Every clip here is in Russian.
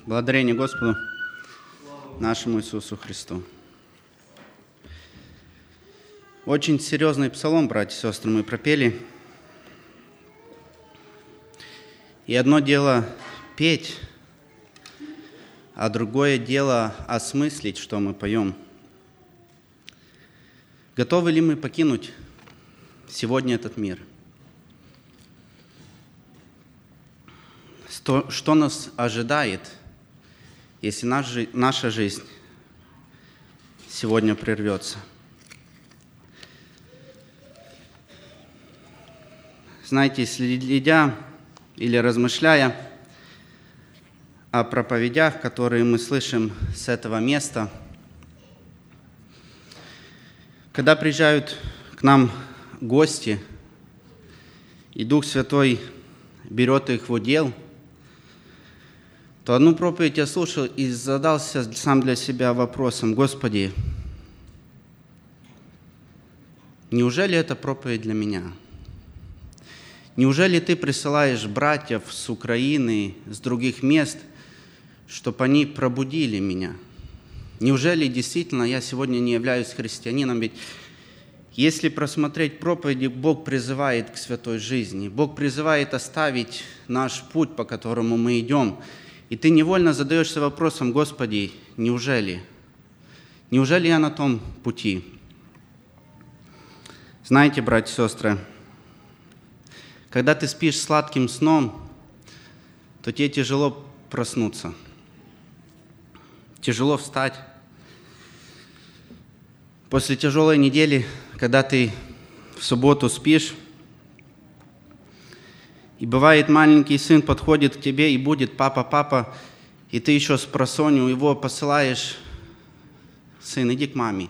Благодарение Господу нашему Иисусу Христу. Очень серьезный псалом, братья и сестры, мы пропели. И одно дело петь, а другое дело осмыслить, что мы поем. Готовы ли мы покинуть сегодня этот мир? Что нас ожидает, если наша жизнь сегодня прервется? Знаете, следя или размышляя о проповедях, которые мы слышим с этого места, когда приезжают к нам гости, и Дух Святой берет их в удел, то одну проповедь я слушал и задался сам для себя вопросом: Господи, неужели это проповедь для меня? Неужели Ты присылаешь братьев с Украины, с других мест, чтобы они пробудили меня? Неужели действительно я сегодня не являюсь христианином? Ведь если просмотреть проповеди, Бог призывает к святой жизни. Бог призывает оставить наш путь, по которому мы идем. И ты невольно задаешься вопросом: Господи, неужели? Неужели я на том пути? Знаете, братья и сестры, когда ты спишь сладким сном, то тебе тяжело проснуться, тяжело встать. После тяжелой недели, когда ты в субботу спишь, и бывает, маленький сын подходит к тебе и будет: папа, папа, и ты еще с просонью его посылаешь: сын, иди к маме.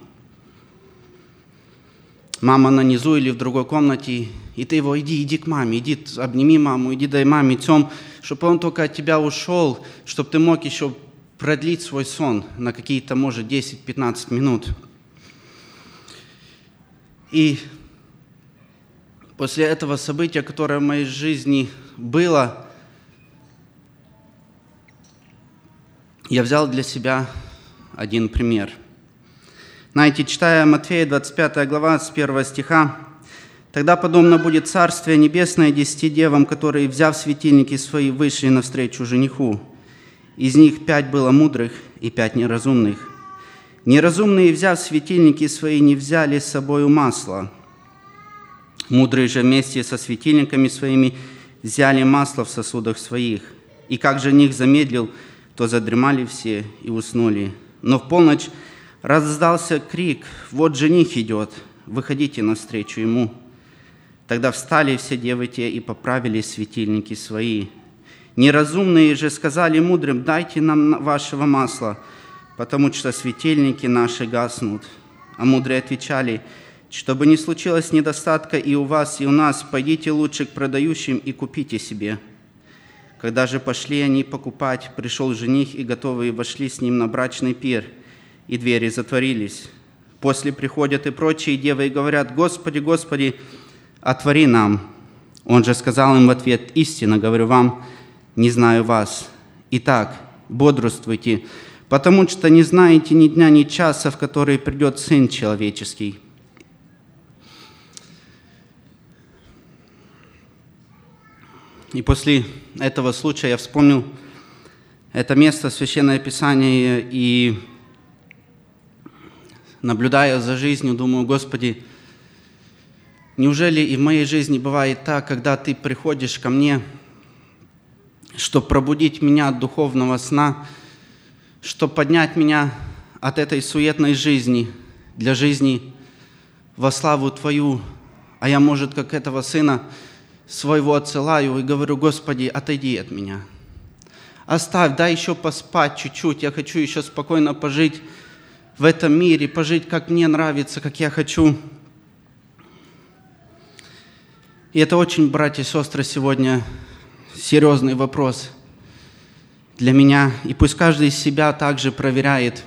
Мама на низу или в другой комнате, и ты его: иди к маме, иди обними маму, иди дай маме тем, чтобы он только от тебя ушел, чтобы ты мог еще продлить свой сон на какие-то, может, 10-15 минут. И после этого события, которое в моей жизни было, я взял для себя один пример. Знаете, читая Матфея 25 глава с 1 стиха: «Тогда подобно будет Царствие Небесное 10 девам, которые, взяв светильники свои, вышли навстречу жениху. Из них 5 было мудрых и 5 неразумных. Неразумные, взяв светильники свои, не взяли с собою масла. Мудрые же вместе со светильниками своими взяли масло в сосудах своих. И как жених замедлил, то задремали все и уснули. Но в полночь раздался крик: вот жених идет, выходите навстречу ему. Тогда встали все девы те и поправили светильники свои. Неразумные же сказали мудрым: дайте нам вашего масла, потому что светильники наши гаснут. А мудрые отвечали: чтобы не случилось недостатка и у вас, и у нас, пойдите лучше к продающим и купите себе. Когда же пошли они покупать, пришел жених, и готовые вошли с ним на брачный пир, и двери затворились. После приходят и прочие девы и говорят: Господи, Господи, отвори нам. Он же сказал им в ответ: истинно говорю вам, не знаю вас. Итак, бодрствуйте, потому что не знаете ни дня, ни часа, в который придет Сын Человеческий». И после этого случая я вспомнил это место, Священное Писание, и, наблюдая за жизнью, думаю: Господи, неужели и в моей жизни бывает так, когда Ты приходишь ко мне, чтобы пробудить меня от духовного сна, чтобы поднять меня от этой суетной жизни для жизни во славу Твою, а я, может, как этого сына своего отсылаю и говорю: Господи, отойди от меня. Оставь, дай еще поспать чуть-чуть, я хочу еще спокойно пожить в этом мире, пожить, как мне нравится, как я хочу. И это очень, братья и сестры, сегодня серьезный вопрос для меня. И пусть каждый из себя также проверяет.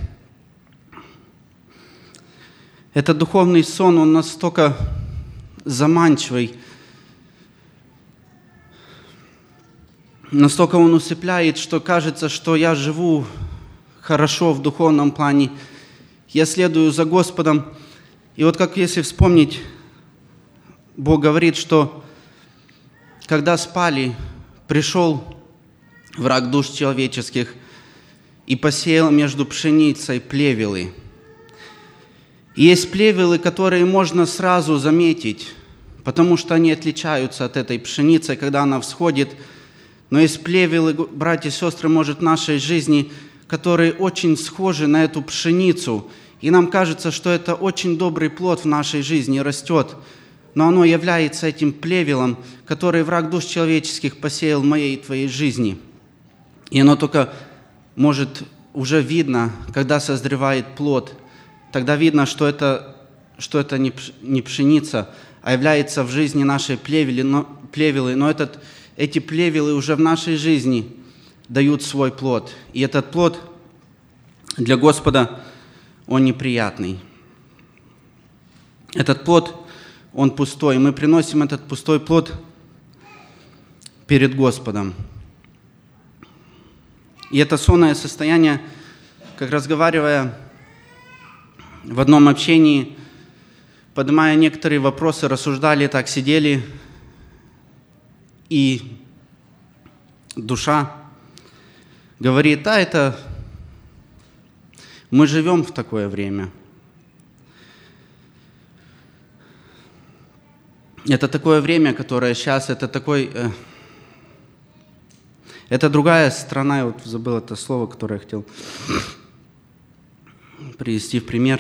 Этот духовный сон, он настолько заманчивый, настолько он усыпляет, что кажется, что я живу хорошо в духовном плане, я следую за Господом. И вот как если вспомнить, Бог говорит, что когда спали, пришел враг душ человеческих и посеял между пшеницей плевелы. И есть плевелы, которые можно сразу заметить, потому что они отличаются от этой пшеницы, когда она всходит. Но есть плевелы, братья и сестры, может, в нашей жизни, которые очень схожи на эту пшеницу. И нам кажется, что это очень добрый плод в нашей жизни растет. Но оно является этим плевелом, который враг душ человеческих посеял в моей и твоей жизни. И оно только может уже видно, когда созревает плод. Тогда видно, что это не пшеница, а является в жизни нашей плевелы. Но эти плевелы уже в нашей жизни дают свой плод. И этот плод для Господа, он неприятный. Этот плод, он пустой. Мы приносим этот пустой плод перед Господом. И это сонное состояние, как разговаривая в одном общении, поднимая некоторые вопросы, рассуждали, так сидели, и душа говорит: мы живем в такое время. Это такое время, которое сейчас, это другая страна, я вот забыл это слово, которое я хотел привести в пример.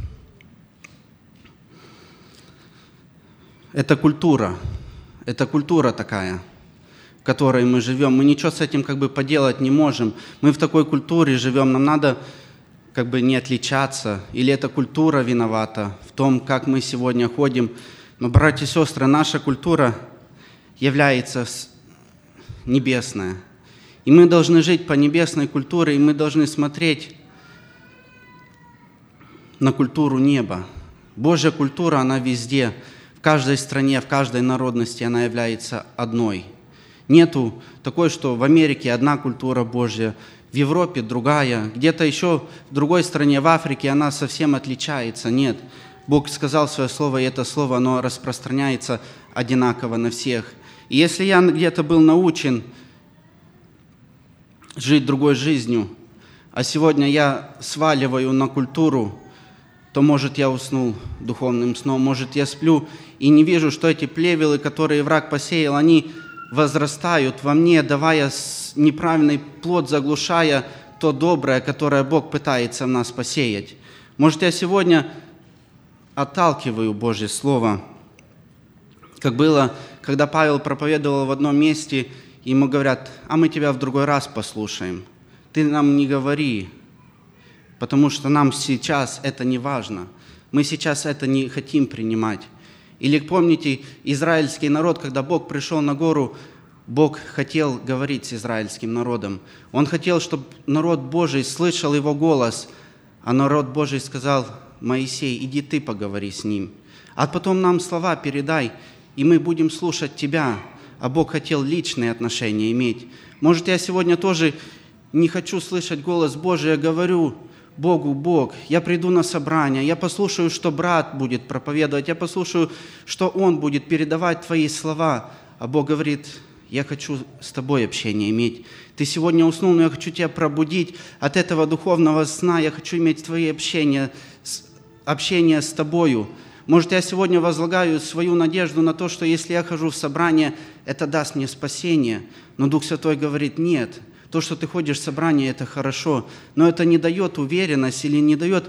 Это культура такая, в которой мы живем. Мы ничего с этим поделать не можем. Мы в такой культуре живем, нам надо не отличаться. Или эта культура виновата в том, как мы сегодня ходим. Но, братья и сестры, наша культура является небесная. И мы должны жить по небесной культуре, и мы должны смотреть на культуру неба. Божья культура, она везде, в каждой стране, в каждой народности она является одной. Нету такой, что в Америке одна культура Божья, в Европе другая, где-то еще в другой стране, в Африке, она совсем отличается. Нет. Бог сказал свое слово, и это слово, оно распространяется одинаково на всех. И если я где-то был научен жить другой жизнью, а сегодня я сваливаю на культуру, то, может, я уснул духовным сном, может, я сплю и не вижу, что эти плевелы, которые враг посеял, они возрастают во мне, давая неправильный плод, заглушая то доброе, которое Бог пытается в нас посеять. Может, я сегодня отталкиваю Божье Слово, как было, когда Павел проповедовал в одном месте, и ему говорят: а мы тебя в другой раз послушаем, ты нам не говори, потому что нам сейчас это не важно, мы сейчас это не хотим принимать. Или помните, израильский народ, когда Бог пришел на гору, Бог хотел говорить с израильским народом. Он хотел, чтобы народ Божий слышал его голос, а народ Божий сказал: Моисей, иди ты поговори с ним, а потом нам слова передай, и мы будем слушать тебя. А Бог хотел личные отношения иметь. Может, я сегодня тоже не хочу слышать голос Божий, я говорю Богу: Бог, я приду на собрание, я послушаю, что брат будет проповедовать, я послушаю, что он будет передавать твои слова. А Бог говорит: я хочу с тобой общение иметь. Ты сегодня уснул, но я хочу тебя пробудить от этого духовного сна, я хочу иметь твои общение с тобою. Может, я сегодня возлагаю свою надежду на то, что если я хожу в собрание, это даст мне спасение. Но Дух Святой говорит: нет, то, что ты ходишь в собрание, это хорошо, но это не дает уверенность или не дает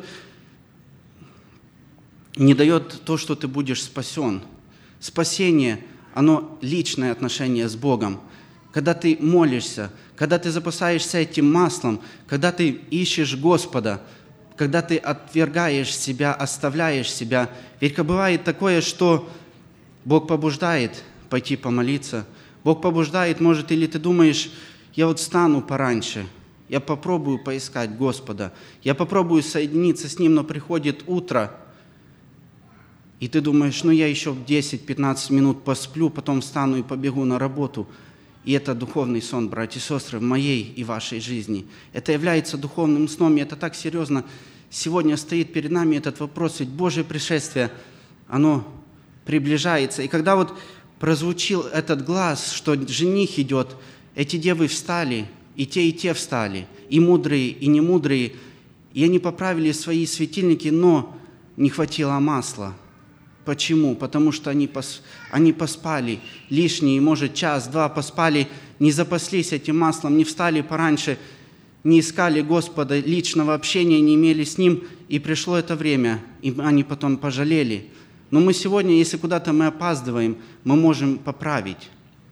то, что ты будешь спасен. Спасение, оно личное отношение с Богом. Когда ты молишься, когда ты запасаешься этим маслом, когда ты ищешь Господа, когда ты отвергаешь себя, оставляешь себя. Ведь бывает такое, что Бог побуждает пойти помолиться. Бог побуждает, может, или ты думаешь: я вот встану пораньше, я попробую поискать Господа, я попробую соединиться с Ним, но приходит утро, и ты думаешь: я еще 10-15 минут посплю, потом встану и побегу на работу. И это духовный сон, братья и сестры, в моей и вашей жизни. Это является духовным сном, и это так серьезно. Сегодня стоит перед нами этот вопрос, ведь Божье пришествие, оно приближается. И когда вот прозвучил этот глас, что жених идет, эти девы встали, и те встали, и мудрые, и немудрые, и они поправили свои светильники, но не хватило масла. Почему? Потому что они поспали лишний, может, час-два поспали, не запаслись этим маслом, не встали пораньше, не искали Господа, личного общения не имели с Ним, и пришло это время, и они потом пожалели. Но мы сегодня, если куда-то мы опаздываем, мы можем поправить.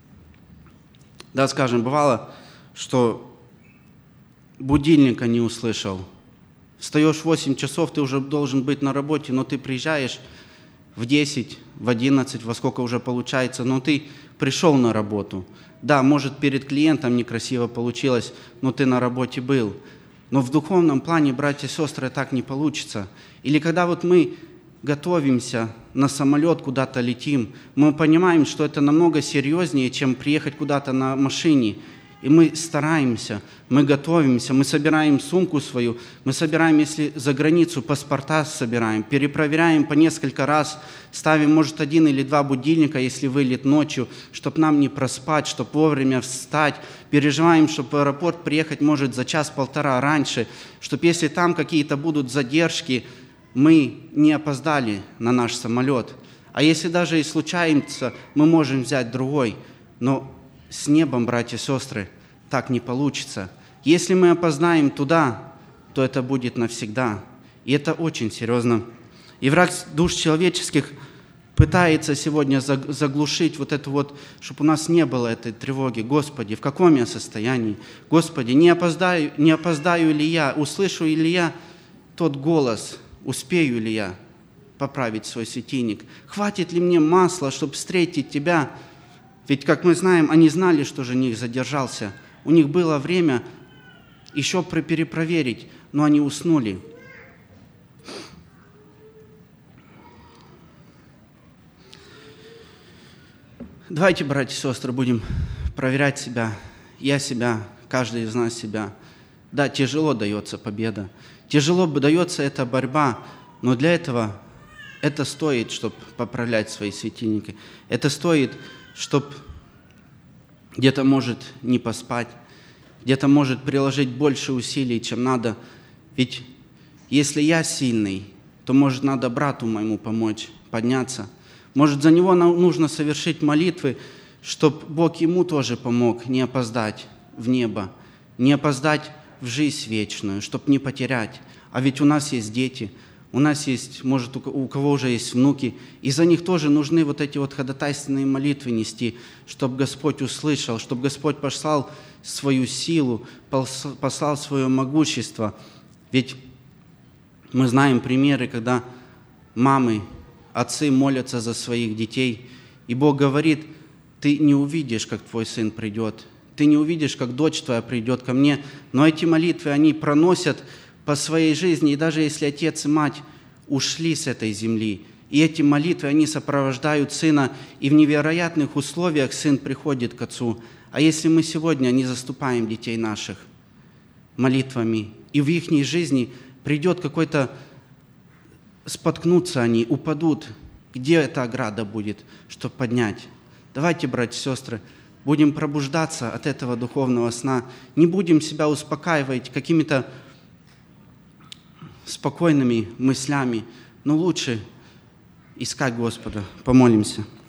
Да, скажем, бывало, что будильника не услышал. Встаешь в 8 часов, ты уже должен быть на работе, но ты приезжаешь в 10, в 11, во сколько уже получается, но ты пришел на работу. Да, может, перед клиентом некрасиво получилось, но ты на работе был. Но в духовном плане, братья и сестры, так не получится. Или когда вот мы готовимся на самолет, куда-то летим, мы понимаем, что это намного серьезнее, чем приехать куда-то на машине. И мы стараемся, мы готовимся, мы собираем сумку свою, мы собираем, если за границу, паспорта собираем, перепроверяем по несколько раз, ставим, может, 1 или 2 будильника, если вылет ночью, чтобы нам не проспать, чтобы вовремя встать, переживаем, чтобы в аэропорт приехать, может, за час-полтора раньше, чтобы если там какие-то будут задержки, мы не опоздали на наш самолет. А если даже и случается, мы можем взять другой, но с небом, братья и сестры, так не получится. Если мы опоздаем туда, то это будет навсегда. И это очень серьезно. И враг душ человеческих пытается сегодня заглушить вот это вот, чтобы у нас не было этой тревоги. Господи, в каком я состоянии? Господи, не опоздаю ли я? Услышу ли я тот голос? Успею ли я поправить свой светильник? Хватит ли мне масла, чтобы встретить Тебя? Ведь, как мы знаем, они знали, что жених задержался. У них было время еще перепроверить, но они уснули. Давайте, братья и сестры, будем проверять себя. Я себя, каждый из нас себя. Да, тяжело дается победа. Тяжело дается эта борьба, но для этого это стоит, чтобы поправлять свои светильники. Это стоит, чтобы где-то может не поспать, где-то может приложить больше усилий, чем надо. Ведь если я сильный, то, может, надо брату моему помочь подняться. Может, за него нужно совершить молитвы, чтобы Бог ему тоже помог не опоздать в небо, не опоздать в жизнь вечную, чтобы не потерять. А ведь у нас есть дети, у нас есть, может, у кого уже есть внуки, и за них тоже нужны вот эти вот ходатайственные молитвы нести, чтобы Господь услышал, чтобы Господь послал свою силу, послал свое могущество. Ведь мы знаем примеры, когда мамы, отцы молятся за своих детей, и Бог говорит: ты не увидишь, как твой сын придет, ты не увидишь, как дочь твоя придет ко мне, но эти молитвы, они проносят по своей жизни, и даже если отец и мать ушли с этой земли, и эти молитвы, они сопровождают сына, и в невероятных условиях сын приходит к отцу. А если мы сегодня не заступаем детей наших молитвами, и в их жизни придет какой-то, споткнутся они, упадут, где эта ограда будет, чтобы поднять? Давайте, братья и сестры, будем пробуждаться от этого духовного сна, не будем себя успокаивать какими-то спокойными мыслями, но лучше искать Господа. Помолимся.